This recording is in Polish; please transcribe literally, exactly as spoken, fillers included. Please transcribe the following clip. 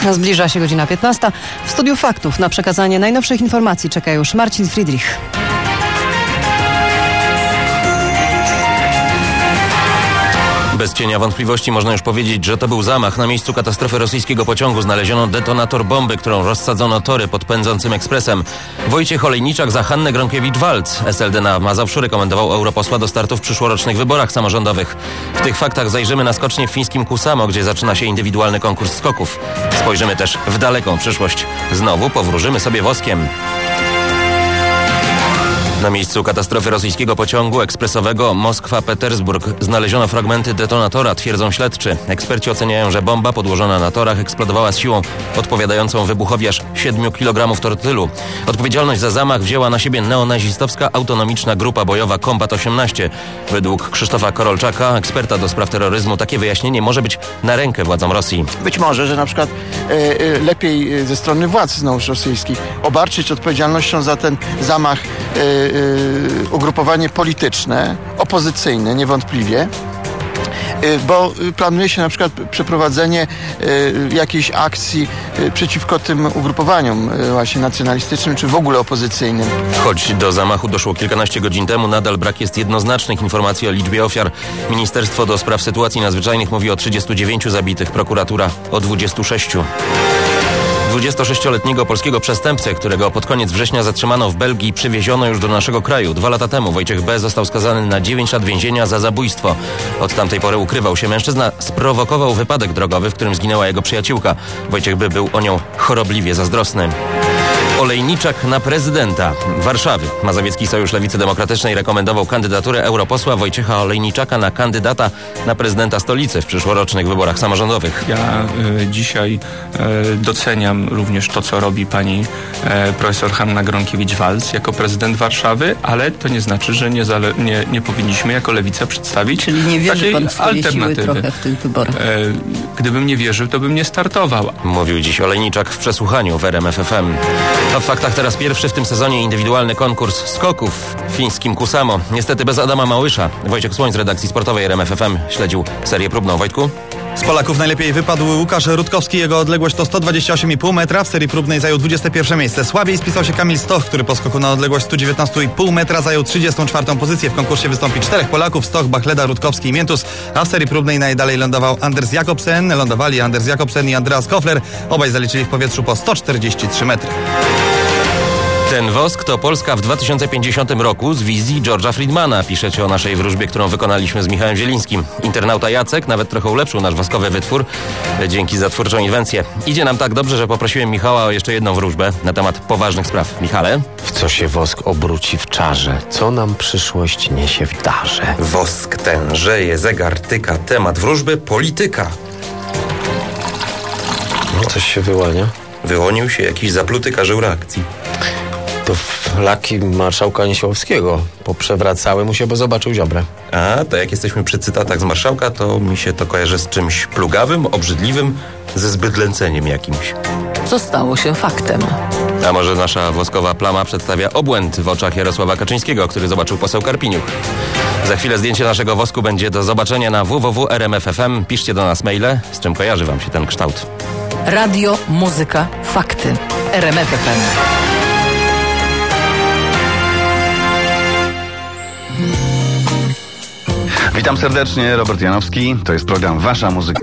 Zbliża się godzina piętnasta. W studiu faktów na przekazanie najnowszych informacji czeka już Marcin Friedrich. Bez cienia wątpliwości można już powiedzieć, że to był zamach. Na miejscu katastrofy rosyjskiego pociągu znaleziono detonator bomby, którą rozsadzono tory pod pędzącym ekspresem. Wojciech Olejniczak za Hannę Gronkiewicz-Waltz. S L D na Mazowszu rekomendował europosła do startu w przyszłorocznych wyborach samorządowych. W tych faktach zajrzymy na skocznie w fińskim Kusamo, gdzie zaczyna się indywidualny konkurs skoków. Spojrzymy też w daleką przyszłość. Znowu powróżymy sobie woskiem. Na miejscu katastrofy rosyjskiego pociągu ekspresowego Moskwa-Petersburg znaleziono fragmenty detonatora, twierdzą śledczy. Eksperci oceniają, że bomba podłożona na torach eksplodowała z siłą odpowiadającą wybuchowi aż siedmiu kilogramów tortylu. Odpowiedzialność za zamach wzięła na siebie neonazistowska autonomiczna grupa bojowa Kombat osiemnaście. Według Krzysztofa Korolczaka, eksperta do spraw terroryzmu, takie wyjaśnienie może być na rękę władzom Rosji. Być może, że na przykład e, e, lepiej ze strony władz znowuż rosyjskich obarczyć odpowiedzialnością za ten zamach e, ugrupowanie polityczne, opozycyjne niewątpliwie, bo planuje się na przykład przeprowadzenie jakiejś akcji przeciwko tym ugrupowaniom właśnie nacjonalistycznym, czy w ogóle opozycyjnym. Choć do zamachu doszło kilkanaście godzin temu, nadal brak jest jednoznacznych informacji o liczbie ofiar. Ministerstwo do Spraw Sytuacji Nadzwyczajnych mówi o trzydziestu dziewięciu zabitych, prokuratura o dwudziestu sześciu. dwudziestosześcioletniego polskiego przestępcę, którego pod koniec września zatrzymano w Belgii, przywieziono już do naszego kraju. Dwa lata temu Wojciech B. został skazany na dziewięć lat więzienia za zabójstwo. Od tamtej pory ukrywał się. Mężczyzna sprowokował wypadek drogowy, w którym zginęła jego przyjaciółka. Wojciech B. był o nią chorobliwie zazdrosny. Olejniczak na prezydenta Warszawy. Mazowiecki Sojusz Lewicy Demokratycznej rekomendował kandydaturę europosła Wojciecha Olejniczaka na kandydata na prezydenta stolicy w przyszłorocznych wyborach samorządowych. Ja y, dzisiaj y, doceniam również to, co robi pani y, profesor Hanna Gronkiewicz-Waltz jako prezydent Warszawy, ale to nie znaczy, że nie, zale- nie, nie powinniśmy jako Lewica przedstawić Czyli nie wierzy takiej pan w swoje alternatywy. siły trochę w tych wyborach. Y, gdybym nie wierzył, to bym nie startował. Mówił dziś Olejniczak w przesłuchaniu w R M F F M. A w faktach teraz pierwszy w tym sezonie indywidualny konkurs skoków w fińskim Kusamo. Niestety bez Adama Małysza. Wojciech Słoń z redakcji sportowej R M F F M śledził serię próbną. Wojtku? Z Polaków najlepiej wypadł Łukasz Rutkowski. Jego odległość to sto dwadzieścia osiem i pół metra. W serii próbnej zajął dwudzieste pierwsze miejsce. Słabiej spisał się Kamil Stoch, który po skoku na odległość sto dziewiętnaście i pół metra zajął trzydziestą czwartą pozycję. W konkursie wystąpi czterech Polaków: Stoch, Bachleda, Rutkowski i Miętus. A w serii próbnej najdalej lądował Anders Jakobsen. Lądowali Anders Jakobsen i Andreas Kofler. Obaj zaliczyli w powietrzu po sto czterdzieści trzy metry. Ten wosk to Polska w dwa tysiące pięćdziesiątym roku z wizji George'a Friedmana. Piszecie o naszej wróżbie, którą wykonaliśmy z Michałem Zielińskim. Internauta Jacek nawet trochę ulepszył nasz woskowy wytwór. Dzięki za twórczą inwencję. Idzie nam tak dobrze, że poprosiłem Michała o jeszcze jedną wróżbę na temat poważnych spraw. Michale? W co się wosk obróci w czarze? Co nam przyszłość niesie w darze? Wosk tężeje, zegar tyka, temat wróżby polityka. No, coś się wyłania. Wyłonił się jakiś zapluty karzeł reakcji. To flaki marszałka Niesiołowskiego poprzewracały mu się, bo zobaczył Ziobrę. A, to jak jesteśmy przy cytatach z marszałka, to mi się to kojarzy z czymś plugawym, obrzydliwym, ze zbydlęceniem jakimś. Co stało się faktem? A może nasza woskowa plama przedstawia obłęd w oczach Jarosława Kaczyńskiego, który zobaczył poseł Karpiniuk. Za chwilę zdjęcie naszego wosku będzie do zobaczenia na w w w kropka r m f f m. Piszcie do nas maile, z czym kojarzy wam się ten kształt. Radio, muzyka, fakty. R M F F M. Witam serdecznie, Robert Janowski. To jest program Wasza Muzyka.